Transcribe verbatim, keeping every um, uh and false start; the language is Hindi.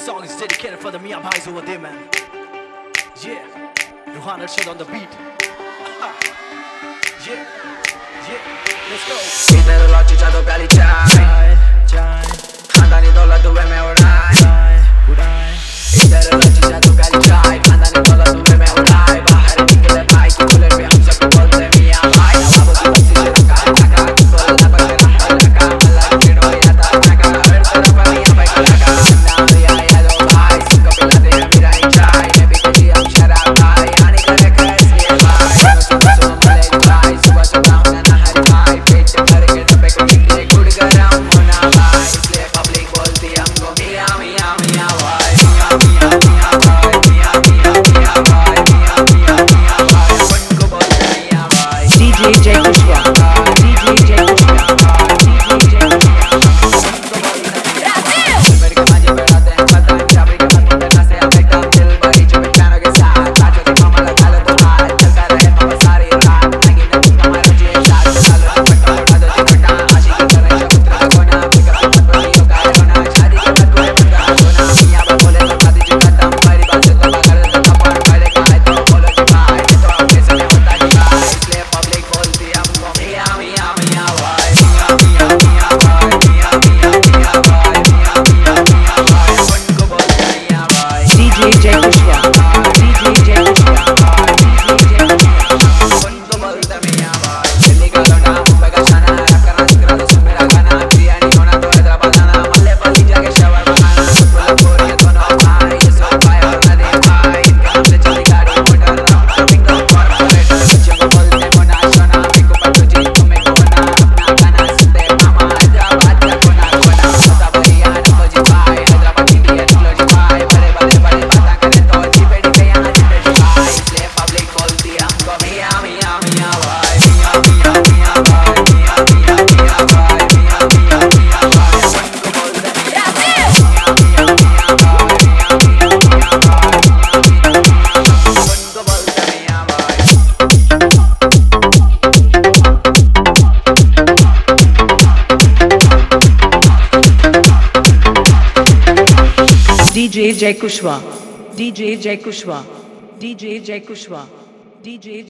song is dedicated for the Mia Bhais over there, man. Yeah, Ruhan Arshad on the beat. Yeah, yeah, let's go. इधर लौची चादो प्याली चाय चाय खानदानी दौलत दुबे में उड़ाए उड़ाए इधर लौची चादो प्याली चाय खानदानी दौलत दुबे में उड़ाए बाहर निकले भाई की बुलेट पे हम सबको बोलते मियां भाई नवाबों की बस्ती से रखा रखा बोलना पड़ता रखा रखा अल्लाह किड़ो या ता रखा हर तरफ मियां भाई का लगा नाम लिया या लो भाई सबको पिलाते हैं मेरा ही चाय ने भी कभी हम शराब भाई आने करे कैसे भाई सुबह सुबह मले भाई सुबह सुबह होना नहर भाई पेट भर के डब्बे को नीचे गुड़ गरम होना भाई इसलिए पब्लिक बोलती हमको मियां मियां मियां भाई मियां मियां मियां भाई मियां मियां मियां भाई मियां मियां मियां भाई उनको बोलते मियां भाई D J Jay Kushwa, D J Jay Kushwa, D J Jay Kushwa. मेरे के मांझे बैठाते हैं पता है चाबी के हाथ में करना से अब एकदम दिल भरी जो पियानो के साथ नाचो दी मामा लगा लो तो हाथ चलता रहे मामा सारी रात आगे न तुम हमारा जी साथ चलो पट्टा उठा दो जी पट्टा आशिक की तरह शकुत्र का कोना पिकअप के मत बोलियो का होना शादी के मत बोले पुरा होना मियां बाप बोले तो शादी जी खत्म मेरी बात से तो कर दे तो पर पड़े खाए तो बोलो जी भाई ये तो आपके से नहीं होता जी भाई इसलिए पब्लिक बोलती हमको मियां मियां मियां भाई मियां मियां मियां भाई मियां मियां मियां भाई मियां मियां मियां भाई उनको बोलते मियां भाई D J Jay Kushwa, D J Jay Kushwa, D J Jay Kushwa. उनको बोलते मियां भाई दिल्ली का लौंडा मुंबई का शाना रैप करना सिखा दो सुन मेरा गाना बिरयानी होना तो हैदराबाद आना मल्ले पर ली जाके शवर बनाना फुटबॉल पूरी ये दोनों भाई ये सो भाई और नदी भाई इनके नाम से चली गाड़ी मोटर राउंड दो कॉर्पोरेट बच्चों को बोलते मोना सोना मेरे को पट्टू जी तुम्हें को ना अपना गाना सुनते मामा हैदराबाद का कोना कोना सदा भैया निको जी भाई हैदराबाद इंडिया निकलो जी भाई बड़े बड़े बड़े बातें करें तो जी बेटी के यहाँ जी बेटी भाई इसलिए पब्लिक बोलती हमको मियां मियां मियां भाई मियां मियां मियां भाई मियां मियां मियां भाई मियां मियां मियां भाई उनको बोलते मियां मियां मियां मियां भाई मियां मियां मियां भाई मियां मियां मियां उनको बोलते मियां भाई D J Jay Kushwa, D J Jay Kushwa, D J Jay Kushwa, D J